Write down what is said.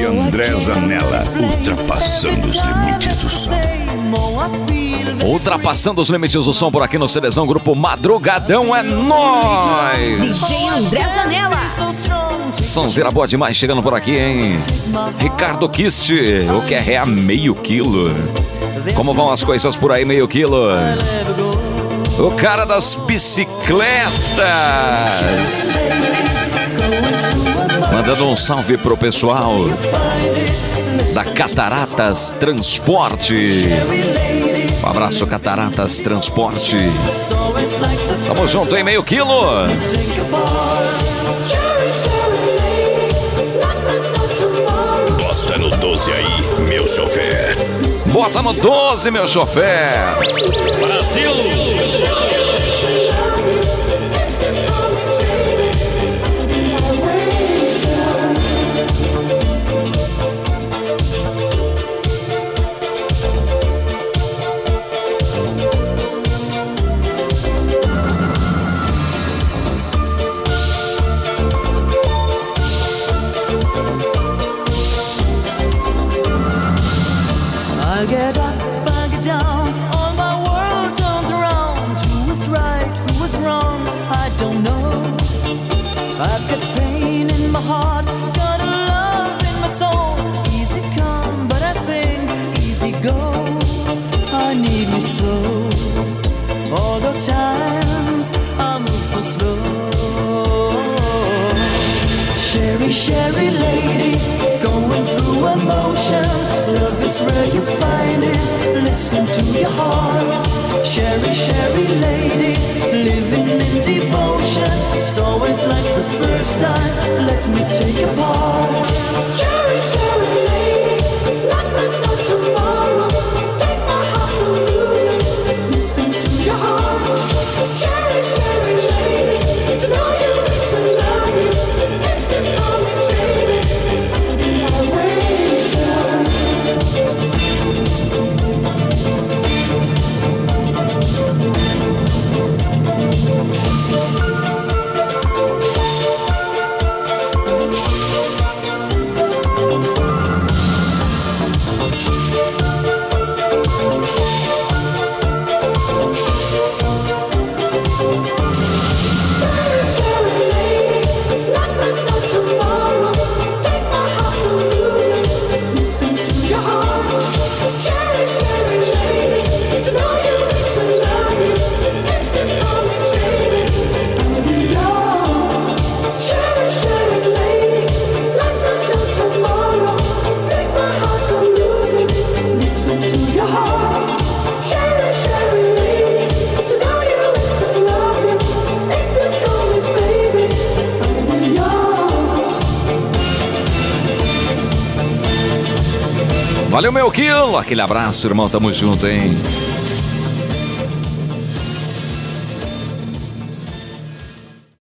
André Zanella, ultrapassando os limites do som. Ultrapassando os limites do som por aqui no CDzão, Grupo Madrugadão, é nóis! DJ André Zanella. Sonzeira boa demais chegando por aqui, hein? Ricardo Kist, o que é meio quilo? Como vão as coisas por aí, meio quilo? O cara das bicicletas. Mandando um salve pro pessoal da Cataratas Transporte. Um abraço, Cataratas Transporte. Tamo junto, hein, meio quilo? Bota no 12 aí, meu chofer. Bota no 12, meu chofer. Brasil! Sherry lady, going through emotion. Love is where you find it. Listen to your heart. Sherry lady, living in devotion. It's always like the first time. Let me take a part. Sherry lady, like there's no tomorrow. Take my heart, don't lose it. Listen to your heart. Sherry lady, to know you is to love you. Valeu, meu quilo. Aquele abraço, irmão. Tamo junto, hein?